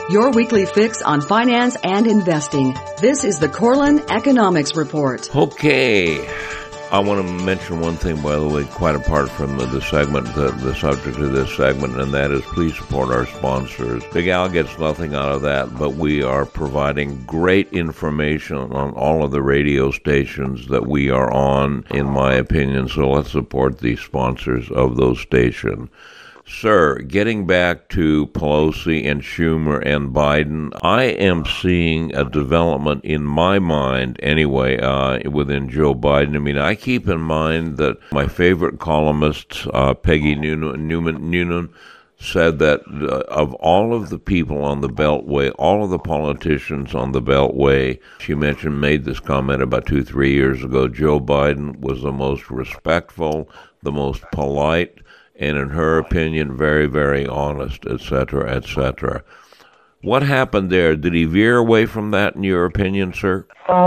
your weekly fix on finance and investing. This is the Corlin Economics Report. Okay. I want to mention one thing, by the way, quite apart from the segment, the subject of this segment, and that is please support our sponsors. Big Al gets nothing out of that, but we are providing great information on all of the radio stations that we are on, in my opinion, so let's support the sponsors of those stations. Sir, getting back to Pelosi and Schumer and Biden, I am seeing a development in my mind, anyway, within Joe Biden. I mean, I keep in mind that my favorite columnist, Peggy Noonan, said that of all of the people on the Beltway, all of the politicians on the Beltway, she made this comment about 2-3 years ago, Joe Biden was the most respectful, the most polite, and in her opinion, very, very honest, etc., etc. What happened there? Did he veer away from that, in your opinion, sir?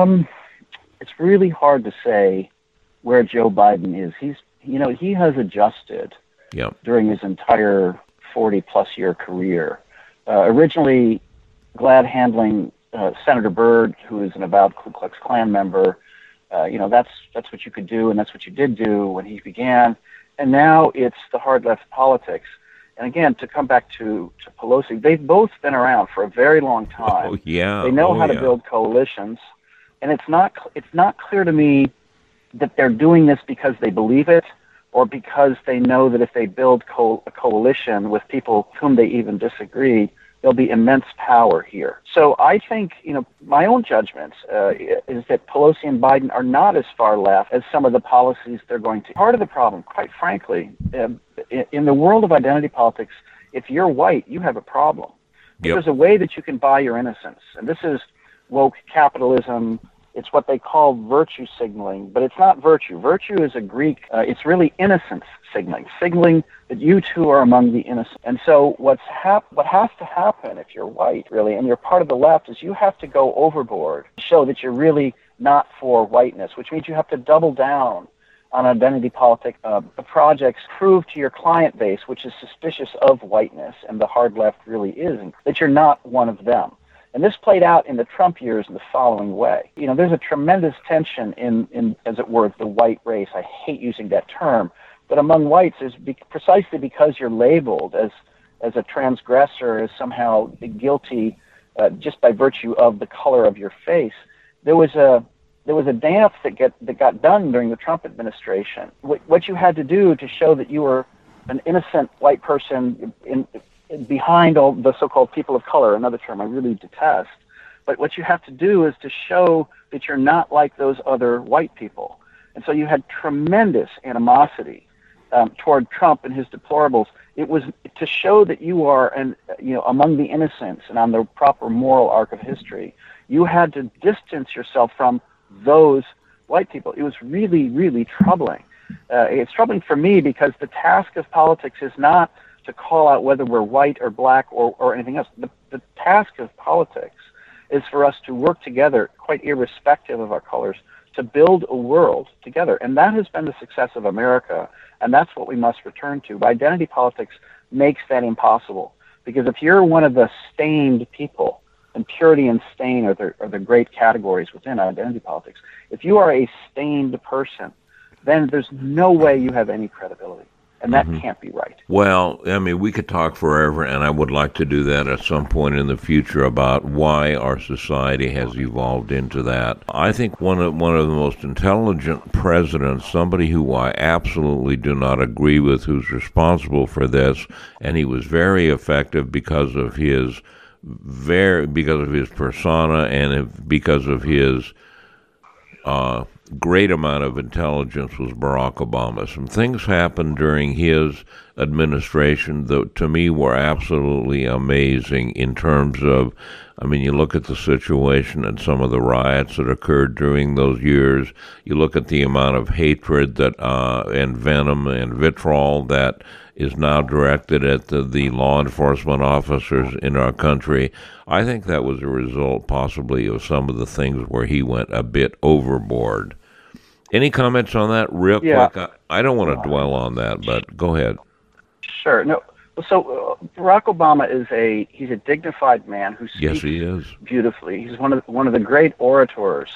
It's really hard to say where Joe Biden is. He has adjusted during his entire 40-plus year career. Originally, glad handling Senator Byrd, who is an avowed Ku Klux Klan member. That's what you could do, and that's what you did do when he began. And now it's the hard left politics. And again, to come back to Pelosi, they've both been around for a very long time. Oh, yeah. They know how to build coalitions. And it's not clear to me that they're doing this because they believe it or because they know that if they build a coalition with people with whom they even disagree, there'll be immense power here. So I think, my own judgment is that Pelosi and Biden are not as far left as some of the policies they're going to. Part of the problem, quite frankly, in the world of identity politics, if you're white, you have a problem. Yep. There's a way that you can buy your innocence. And this is woke capitalism. It's what they call virtue signaling, but it's not virtue. Virtue is a Greek, it's really innocence signaling that you two are among the innocent. And so what has to happen if you're white, really, and you're part of the left, is you have to go overboard to show that you're really not for whiteness, which means you have to double down on identity politics projects, prove to your client base, which is suspicious of whiteness, and the hard left really is, that you're not one of them. And this played out in the Trump years in the following way. There's a tremendous tension in as it were, the white race. I hate using that term. But among whites is precisely because you're labeled as a transgressor, as somehow guilty just by virtue of the color of your face. There was a dance that got done during the Trump administration. What you had to do to show that you were an innocent white person behind all the so-called people of color, another term I really detest, but what you have to do is to show that you're not like those other white people. And so you had tremendous animosity toward Trump and his deplorables. It was to show that you are among the innocents and on the proper moral arc of history. You had to distance yourself from those white people. It was really, really troubling. It's troubling for me because the task of politics is not to call out whether we're white or black or anything else. The task of politics is for us to work together, quite irrespective of our colors, to build a world together. And that has been the success of America, and that's what we must return to. But identity politics makes that impossible, because if you're one of the stained people, and purity and stain are the great categories within identity politics, if you are a stained person, then there's no way you have any credibility. And that can't be right. Well, I mean, we could talk forever, and I would like to do that at some point in the future about why our society has evolved into that. I think one of the most intelligent presidents, somebody who I absolutely do not agree with, who's responsible for this, and he was very effective because of his persona and because of his great amount of intelligence, was Barack Obama. Some things happened during his administration that to me were absolutely amazing in terms of, you look at the situation and some of the riots that occurred during those years. You look at the amount of hatred that and venom and vitriol that is now directed at the law enforcement officers in our country. I think that was a result possibly of some of the things where he went a bit overboard. Any comments on that real quick? I don't want to dwell on that, but go ahead. Sure. No, So Barack Obama he's a dignified man who speaks Yes, he is. beautifully. He's one of the great orators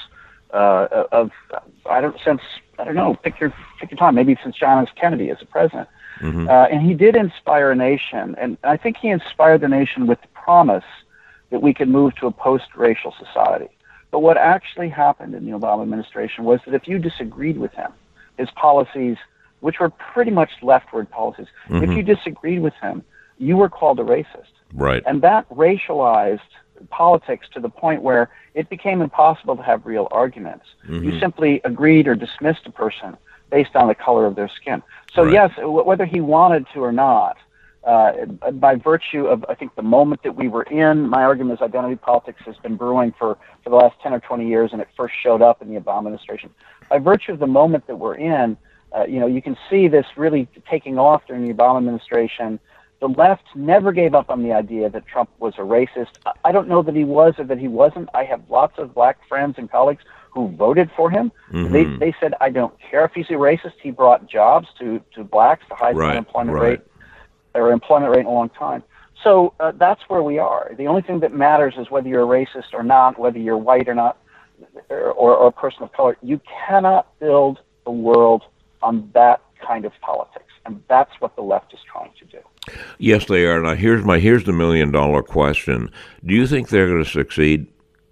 pick your time, maybe since John F. Kennedy as a president. Mm-hmm. And he did inspire a nation, and I think he inspired the nation with the promise that we could move to a post-racial society. But what actually happened in the Obama administration was that if you disagreed with him, his policies, which were pretty much leftward policies, mm-hmm. if you disagreed with him, you were called a racist. Right. And that racialized politics to the point where it became impossible to have real arguments. Mm-hmm. You simply agreed or dismissed a person based on the color of their skin. So right. yes, whether he wanted to or not, by virtue of, I think, the moment that we were in, my argument is identity politics has been brewing for the last 10 or 20 years, and it first showed up in the Obama administration. By virtue of the moment that we're in, you can see this really taking off during the Obama administration. The left never gave up on the idea that Trump was a racist. I don't know that he was or that he wasn't. I have lots of black friends and colleagues who voted for him. Mm-hmm. They said, I don't care if he's a racist. He brought jobs to blacks, the highest right. unemployment right. rate or employment rate in a long time. So that's where we are. The only thing that matters is whether you're a racist or not, whether you're white or not, or a person of color. You cannot build a world on that kind of politics, and that's what the left is trying to do. Yes, they are. Now, here's the $1 million question. Do you think they're going to succeed?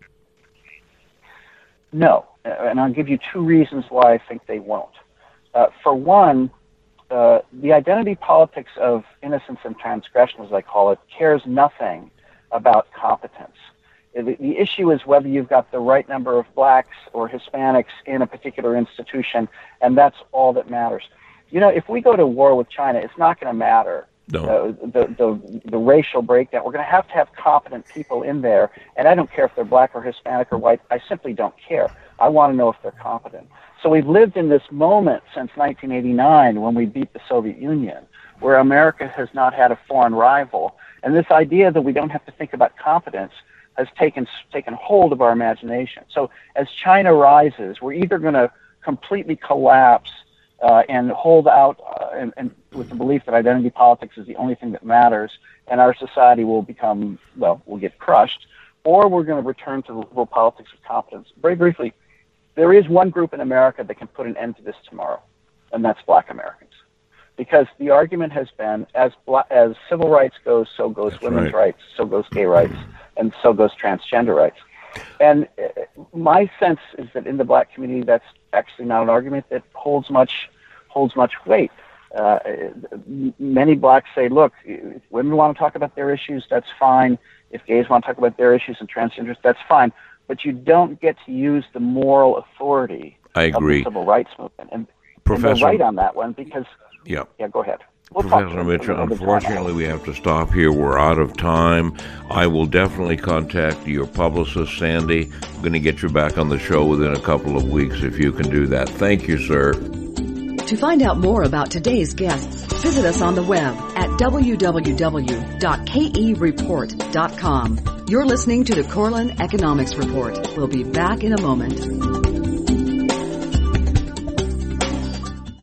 No, and I'll give you two reasons why I think they won't. For one, the identity politics of innocence and transgression, as I call it, cares nothing about competence. The issue is whether you've got the right number of blacks or Hispanics in a particular institution, and that's all that matters. If we go to war with China, it's not going to matter. No. The racial breakdown. We're going to have competent people in there, and I don't care if they're black or Hispanic or white. I simply don't care. I want to know if they're competent. So we've lived in this moment since 1989 when we beat the Soviet Union, where America has not had a foreign rival, and this idea that we don't have to think about competence has taken hold of our imagination. So as China rises, we're either going to completely collapse and hold out and with the belief that identity politics is the only thing that matters, and our society will will get crushed, or we're going to return to the liberal politics of competence. Very briefly, there is one group in America that can put an end to this tomorrow, and that's black Americans. Because the argument has been, as civil rights goes, so goes that's women's right. rights, so goes gay rights, and so goes transgender rights. And my sense is that in the black community, that's actually not an argument that holds much weight. Many blacks say, look, if women want to talk about their issues, that's fine. If gays want to talk about their issues and transgenders, that's fine. But you don't get to use the moral authority of the civil rights movement. And they're right on that one because... Yeah, go ahead. Professor Mitchell, unfortunately, we have to stop here. We're out of time. I will definitely contact your publicist, Sandy. I'm going to get you back on the show within a couple of weeks if you can do that. Thank you, sir. To find out more about today's guests, visit us on the web at www.kereport.com. You're listening to the Corlin Economics Report. We'll be back in a moment.